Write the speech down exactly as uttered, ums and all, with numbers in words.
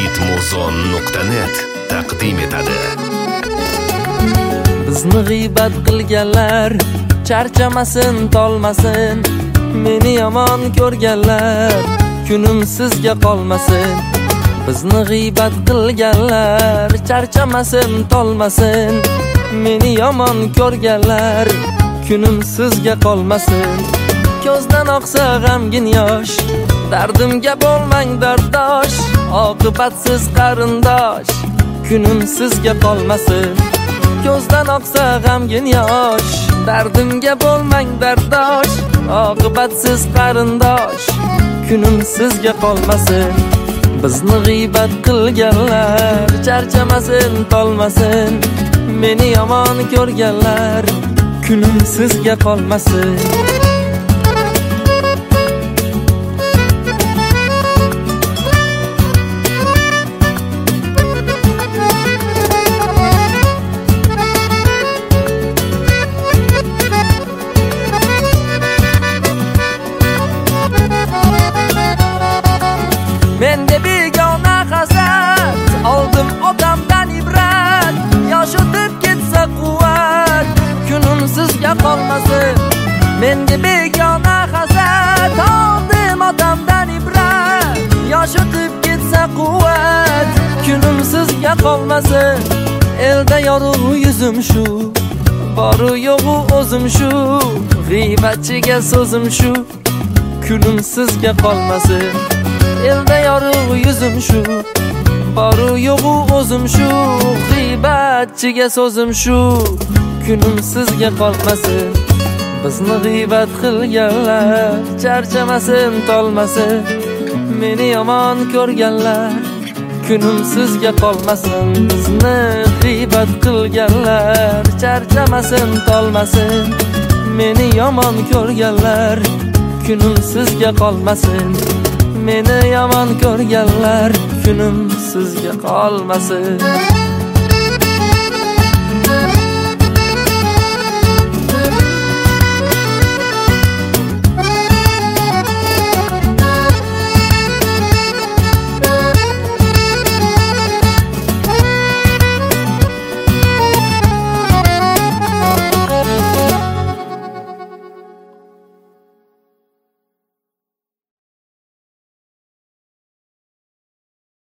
hitmuzon nuqta net taqdim etadi. Bizni g'iybat qilganlar charchamasin, tolmasin. Meni yomon ko'rganlar kunim sizga qolmasin. Bizni g'iybat qilganlar charchamasin, tolmasin. Meni yomon ko'rganlar kunim sizga qolmasin. Ko'zdan oqsa g'amgin yosh, dardimga bo'lmang dardosh. Oqibatsiz qarindosh, kunim sizga qolmasin. Ko'zdan oqsa g'amgin yosh, dardimga bo'lmang dardosh. Oqibatsiz qarindosh, kunim sizga qolmasin. Bizni g'iybat qilganlar charchamasin, tolmasin. Meni yomon ko'rganlar kunim sizga qolmasin. Mende begona hasad, oldim otamdan ibrat. Yosh o'tib ketsa quvvat, kunim sizga qolmasin. Mende begona hasad, oldim otamdan ibrat. Yosh o'tib ketsa quvvat, kunim sizga qolmasin. Elda yorug' yuzim shu, boru yo'g'u o'zim shu. G'iybatchiga so'zim shu, kunim sizga qolmasin. Elda yorug' yuzim shu, boru yo'g'u o'zim shu. G'iybatchiga so'zim shu, kunim sizga qolmasin. Bizni g'iybat qilganlar charchamasin, tolmasin. Meni yomon ko'rganlar kunim sizga qolmasin. Bizni g'iybat qilganlar charchamasin, tolmasin. Meni yomon ko'rganlar kunim sizga qolmasin. Meni yomon ko'rganlar kunim sizga qolmasin.